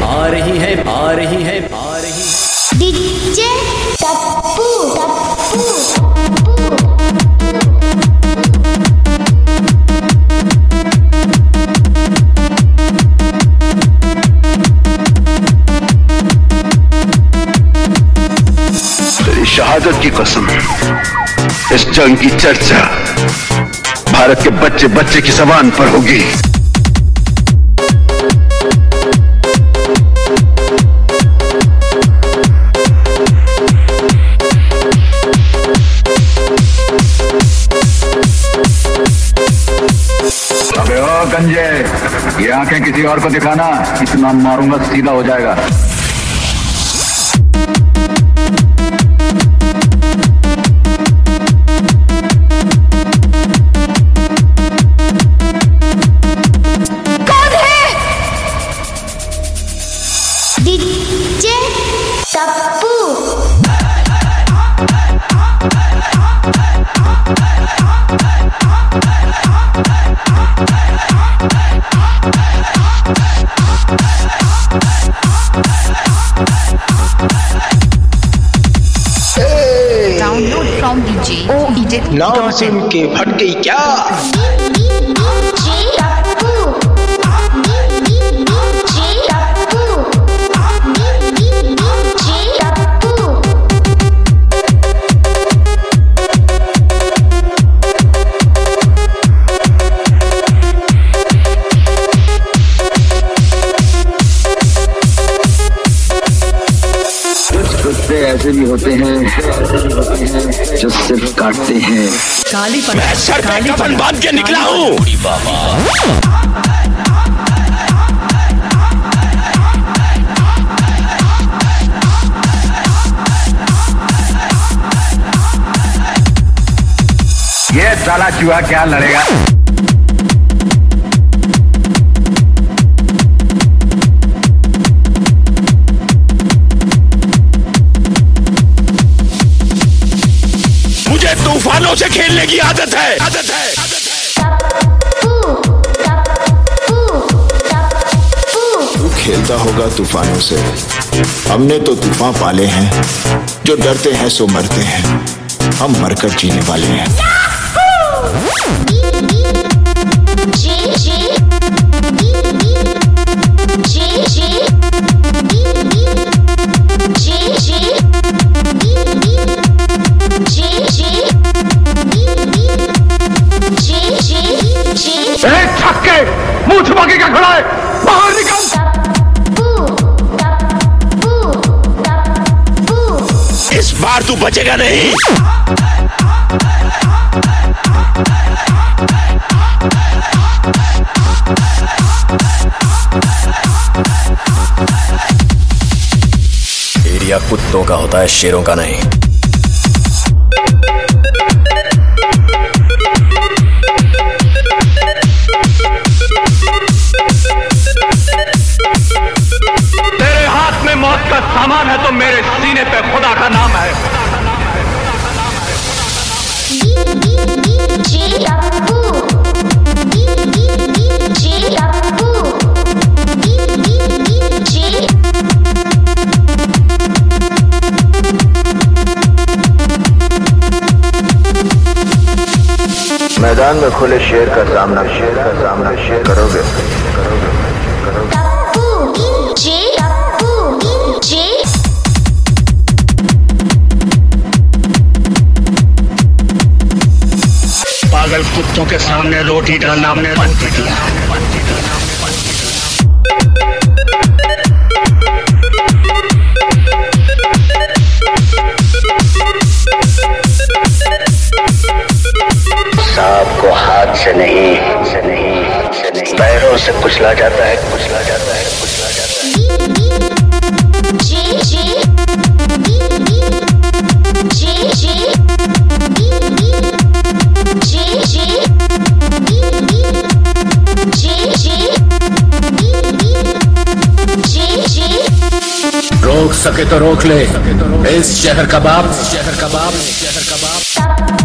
आ रही है, आ रही है, आ रही है। डीजे टप्पू तेरी शहादत की कसम, इस जंग की चर्चा भारत के बच्चे बच्चे की जबान पर होगी। अबे ओ गंजे, ये आंखें किसी और को दिखाना, इतना मारूंगा सीधा हो जाएगा। DJ Tappu download from DJ नाम सुन के फट गई क्या? कुत्ते ऐसे भी होते हैं जो सिर्फ काटते हैं। काली मैं सर पे कफन बांध के निकला हूँ। ये साला चूहा क्या लड़ेगा? मुझे तूफानों से खेलने की आदत है। तू खेलता होगा तूफानों से, हमने तो तूफान पाले हैं। जो डरते हैं सो मरते हैं, हम मरकर जीने वाले हैं। छक्के मुंह छुपा के क्या खड़ा है? बाहर निकल। इस बार तू बचेगा नहीं। एरिया कुत्तों का होता है, शेरों का नहीं। तेरे हाथ में मौत का सामान है तो मेरे सीने पे खुदा का नाम है। मैदान में खुले शेर का सामना करोगे। पागल कुत्तों के सामने रोटी डालना बंद किया। सांप को हाथ से नहीं पैरों से कुचला जाता है। रोक सके तो रोक ले इस शहर का बाप।